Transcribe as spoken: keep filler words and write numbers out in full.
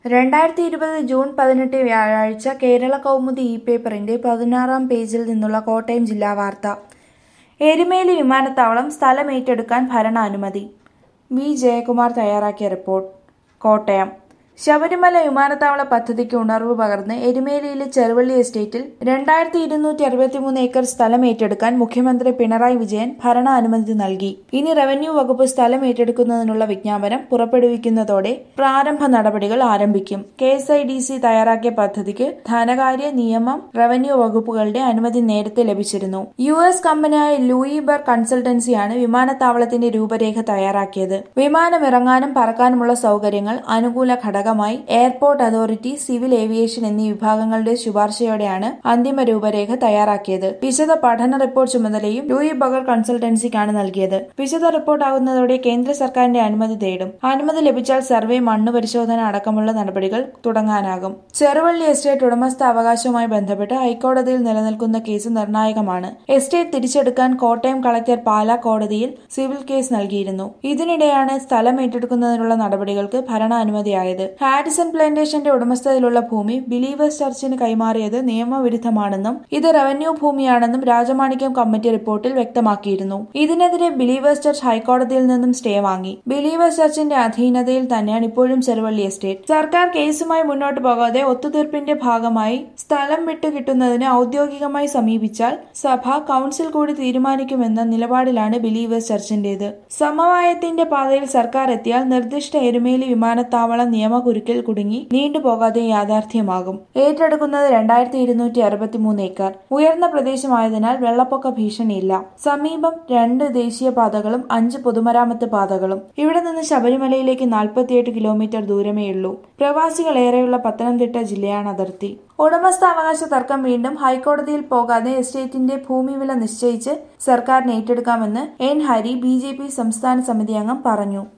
രണ്ടായിരത്തി ഇരുപത് ജൂൺ പതിനെട്ട് വ്യാഴാഴ്ച കേരള കൗമുദി ഇ പേപ്പറിന്റെ പതിനാറാം പേജിൽ നിന്നുള്ള കോട്ടയം ജില്ലാ വാർത്ത. എരുമേലി വിമാനത്താവളം സ്ഥലമേറ്റെടുക്കാൻ ഭരണാനുമതി. വി ജയകുമാർ തയ്യാറാക്കിയ റിപ്പോർട്ട്. കോട്ടയം. ശബരിമല വിമാനത്താവള പദ്ധതിക്ക് ഉണർവ് പകർന്ന് എരുമേലിയിലെ ചെറുവള്ളി എസ്റ്റേറ്റിൽ രണ്ടായിരത്തി ഇരുന്നൂറ്റി അറുപത്തിമൂന്ന് ഏക്കർ സ്ഥലം ഏറ്റെടുക്കാൻ മുഖ്യമന്ത്രി പിണറായി വിജയൻ ഭരണാനുമതി നൽകി. ഇനി റവന്യൂ വകുപ്പ് സ്ഥലം ഏറ്റെടുക്കുന്നതിനുള്ള വിജ്ഞാപനം പുറപ്പെടുവിക്കുന്നതോടെ പ്രാരംഭ നടപടികൾ ആരംഭിക്കും. K S I D C തയ്യാറാക്കിയ പദ്ധതിക്ക് ധനകാര്യ, നിയമം, റവന്യൂ വകുപ്പുകളുടെ അനുമതി നേരത്തെ ലഭിച്ചിരുന്നു. യു എസ് കമ്പനിയായ ലൂയി ബർ കൺസൾട്ടൻസിയാണ് വിമാനത്താവളത്തിന്റെ രൂപരേഖ തയ്യാറാക്കിയത്. വിമാനമിറങ്ങാനും പറക്കാനുമുള്ള സൗകര്യങ്ങൾ അനുകൂല ഘടകം എയർപോർട്ട് അതോറിറ്റി, സിവിൽ ഏവിയേഷൻ എന്നീ വിഭാഗങ്ങളുടെ ശുപാർശയോടെയാണ് അന്തിമ രൂപരേഖ തയ്യാറാക്കിയത്. വിശദ പഠന റിപ്പോർട്ട് ചുമതലയും ലൂയി ബഗർ കൺസൾട്ടൻസിക്കാണ് നൽകിയത്. വിശദ റിപ്പോർട്ടാകുന്നതോടെ കേന്ദ്ര സർക്കാരിന്റെ അനുമതി തേടും. അനുമതി ലഭിച്ചാൽ സർവേ, മണ്ണ് പരിശോധന അടക്കമുള്ള നടപടികൾ തുടങ്ങാനാകും. ചെറുവള്ളി എസ്റ്റേറ്റ് ഉടമസ്ഥ അവകാശവുമായി ബന്ധപ്പെട്ട് ഹൈക്കോടതിയിൽ നിലനിൽക്കുന്ന കേസ് നിർണായകമാണ്. എസ്റ്റേറ്റ് തിരിച്ചെടുക്കാൻ കോട്ടയം കളക്ടർ പാലാ കോടതിയിൽ സിവിൽ കേസ് നൽകിയിരുന്നു. ഇതിനിടെയാണ് സ്ഥലം ഏറ്റെടുക്കുന്നതിനുള്ള നടപടികൾക്ക് ഭരണാനുമതിയായത്. ഹാരിസൺ പ്ലാന്റേഷന്റെ ഉടമസ്ഥതയിലുള്ള ഭൂമി ബിലീവേഴ്സ് ചർച്ചിന് കൈമാറിയത് നിയമവിരുദ്ധമാണെന്നും ഇത് റവന്യൂ ഭൂമിയാണെന്നും രാജമാണിക്യം കമ്മിറ്റി റിപ്പോർട്ടിൽ വ്യക്തമാക്കിയിരുന്നു. ഇതിനെതിരെ ബിലീവേഴ്സ് ചർച്ച് ഹൈക്കോടതിയിൽ നിന്നും സ്റ്റേ വാങ്ങി. ബിലീവേഴ്സ് ചർച്ചിന്റെ അധീനതയിൽ തന്നെയാണ് ഇപ്പോഴും ചെറുവള്ളി എസ്റ്റേറ്റ്. സർക്കാർ കേസുമായി മുന്നോട്ട് പോകാതെ ഒത്തുതീർപ്പിന്റെ ഭാഗമായി സ്ഥലം വിട്ടു കിട്ടുന്നതിന് ഔദ്യോഗികമായി സമീപിച്ചാൽ സഭ, കൌൺസിൽ കൂടി തീരുമാനിക്കുമെന്ന നിലപാടിലാണ് ബിലീവേഴ്സ് ചർച്ചിന്റേത്. സമവായത്തിന്റെ പാതയിൽ സർക്കാർ എത്തിയാൽ നിർദ്ദിഷ്ട എരുമേലി വിമാനത്താവളം നിയമകുരുക്കിൽ കുടുങ്ങി നീണ്ടുപോകാതെ യാഥാർത്ഥ്യമാകും. ഏറ്റെടുക്കുന്നത് രണ്ടായിരത്തി ഇരുന്നൂറ്റി അറുപത്തിമൂന്ന് ഏക്കർ. ഉയർന്ന പ്രദേശമായതിനാൽ വെള്ളപ്പൊക്ക ഭീഷണിയില്ല. സമീപം രണ്ട് ദേശീയപാതകളും അഞ്ച് പൊതുമരാമത്ത് പാതകളും. ഇവിടെ നിന്ന് ശബരിമലയിലേക്ക് നാൽപ്പത്തിയെട്ട് കിലോമീറ്റർ ദൂരമേയുള്ളൂ. പ്രവാസികൾ ഏറെയുള്ള പത്തനംതിട്ട ജില്ലയാണ് അതിർത്തി. ഉടമസ്ഥാവകാശ തർക്കം വീണ്ടും ഹൈക്കോടതിയിൽ പോകാതെ എസ്റ്റേറ്റിന്റെ ഭൂമിവില നിശ്ചയിച്ച് സർക്കാരിന് ഏറ്റെടുക്കാമെന്ന് N Hari, B J P സംസ്ഥാന സമിതി അംഗം പറഞ്ഞു.